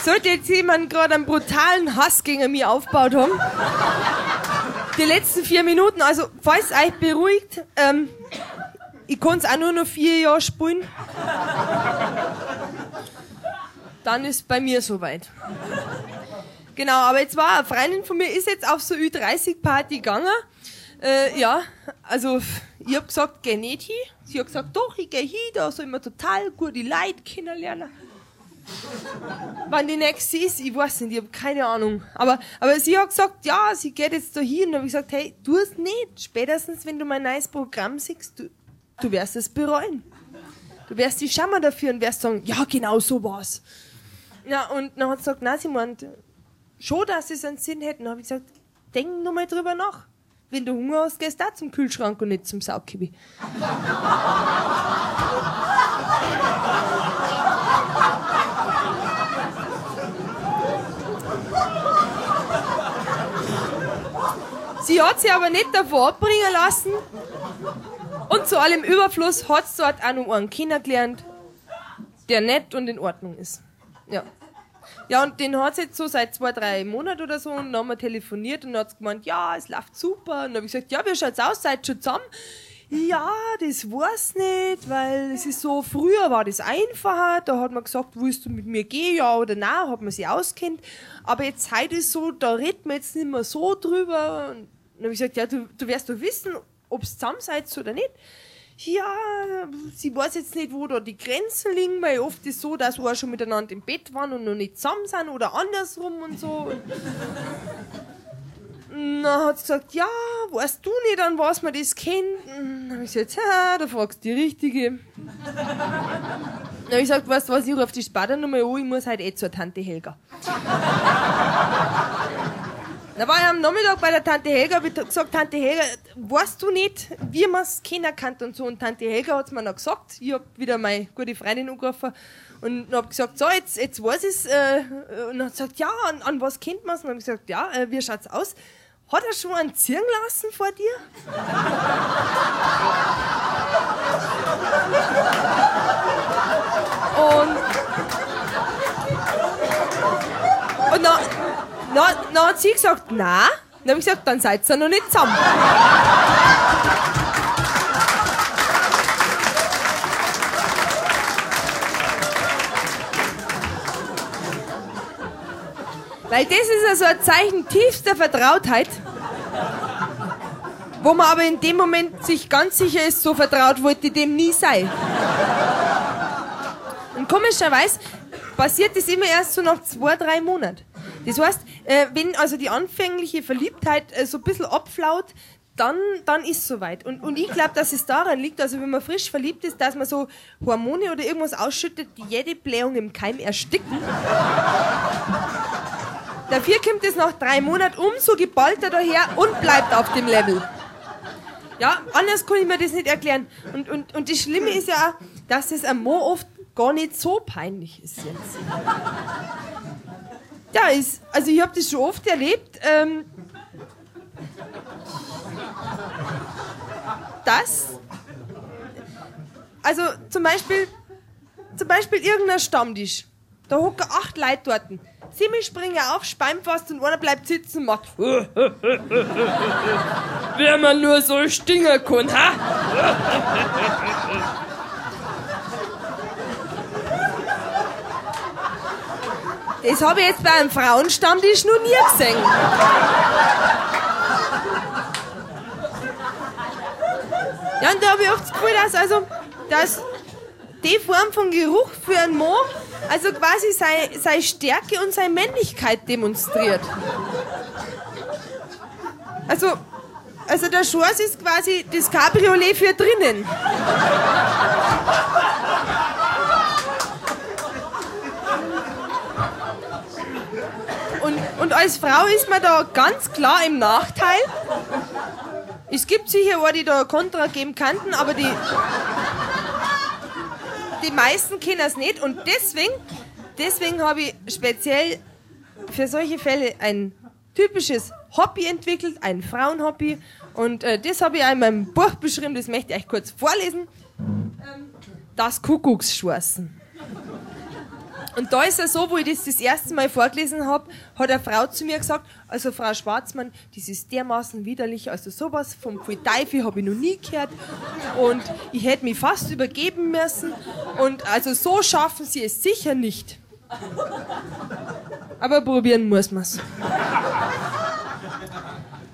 sollte jetzt jemand gerade einen brutalen Hass gegen mich aufgebaut haben. Die letzten 4 Minuten, also falls es euch beruhigt, ich kann es auch nur noch 4 Jahre spielen. Dann ist bei mir soweit. Genau, aber jetzt war eine Freundin von mir, ist jetzt auf so Ü30-Party gegangen. Ja, also ich hab gesagt, geh nicht hin. Sie hat gesagt, doch, ich geh hin, da soll man total gute Leute kennenlernen. Wann die nächste ist, ich weiß nicht, ich hab keine Ahnung. Aber sie hat gesagt, ja, sie geht jetzt da hin. Und dann hab ich gesagt, hey, tu es nicht. Spätestens, wenn du mein neues Programm siehst, du wirst es bereuen. Du wirst dich schauen dafür und wirst sagen, ja, genau so war's. Ja, und dann hat sie gesagt, nein, sie meint, schon, dass es einen Sinn hätten. Dann habe ich gesagt, denk nur mal drüber nach. Wenn du Hunger hast, gehst du auch zum Kühlschrank und nicht zum Saukibi. Sie hat sich aber nicht davon abbringen lassen. Und zu allem Überfluss hat sie dort auch noch einen kennengelernt, der nett und in Ordnung ist. Ja. Ja, und den hat sie jetzt so seit 2-3 Monaten oder so, und dann haben wir telefoniert und dann hat sie gemeint, ja, es läuft super. Und dann habe ich gesagt, ja, wie schaut's aus, seid schon zusammen? Ja, das weiß nicht, weil es ist so, früher war das einfacher, da hat man gesagt, willst du mit mir gehen, ja oder nein, hat man sich auskennt. Aber jetzt heute ist so, da redet man jetzt nicht mehr so drüber. Und dann habe ich gesagt, ja, du wirst doch wissen, ob ihr zusammen seid oder nicht. Ja, sie weiß jetzt nicht, wo da die Grenzen liegen, weil oft ist es so, dass wir schon miteinander im Bett waren und noch nicht zusammen sind oder andersrum und so. Und dann hat sie gesagt, ja, weißt du nicht, an was man das kennt? Und dann habe ich gesagt, ja, da fragst du die Richtige. Dann habe ich gesagt, weißt du was, ich rufe die Sparta nochmal an, ich muss heute zur Tante Helga. Da war ich am Nachmittag bei der Tante Helga, hab ich gesagt, Tante Helga, weißt du nicht, wie man es kennen kann und so. Und Tante Helga hat es mir noch gesagt. Ich hab wieder meine gute Freundin angerufen und hab gesagt, so, jetzt weiß ich's. Und dann hat sie gesagt, ja, an was kennt man es? Und dann hab ich gesagt, ja, wie schaut's aus? Hat er schon einen ziehen lassen vor dir? Und dann hat sie gesagt, nein. Dann habe ich gesagt, dann seid ihr noch nicht zusammen. Weil das ist ja so ein Zeichen tiefster Vertrautheit, wo man aber in dem Moment sich ganz sicher ist, so vertraut wollte ich dem nie sein. Und komischerweise passiert das immer erst so nach 2-3 Monaten. Das heißt, wenn also die anfängliche Verliebtheit so ein bisschen abflaut, dann ist es soweit. Und ich glaube, dass es daran liegt, also wenn man frisch verliebt ist, dass man so Hormone oder irgendwas ausschüttet, die jede Blähung im Keim ersticken. Dafür kommt es nach 3 Monaten umso geballter daher und bleibt auf dem Level. Ja, anders kann ich mir das nicht erklären. Und das Schlimme ist ja auch, dass es einem Mann oft gar nicht so peinlich ist jetzt. Ja, also ich habe das schon oft erlebt, dass, also zum Beispiel irgendein Stammtisch, da hocken 8 Leute dort. 7 springen auf, speimen fast und einer bleibt sitzen und macht wer man nur so stingen kann, ha? Das habe ich jetzt bei einem Frauenstammtisch noch nie gesehen. Ja, und da habe ich oft das Gefühl, dass die Form von Geruch für einen Mann also quasi seine Stärke und seine Männlichkeit demonstriert. Also der Schorsch ist quasi das Cabriolet für drinnen. Und als Frau ist man da ganz klar im Nachteil. Es gibt sicher eine, die da Kontra geben könnten, aber die meisten kennen es nicht. Und deswegen habe ich speziell für solche Fälle ein typisches Hobby entwickelt, ein Frauenhobby. Und das habe ich auch in meinem Buch beschrieben, das möchte ich euch kurz vorlesen. Das Kuckucksschwarzen. Und da ist es so, wo ich das erste Mal vorgelesen habe, hat eine Frau zu mir gesagt, also Frau Schwarzmann, das ist dermaßen widerlich, also sowas vom Teufel habe ich noch nie gehört und ich hätte mich fast übergeben müssen und also so schaffen Sie es sicher nicht. Aber probieren muss man's.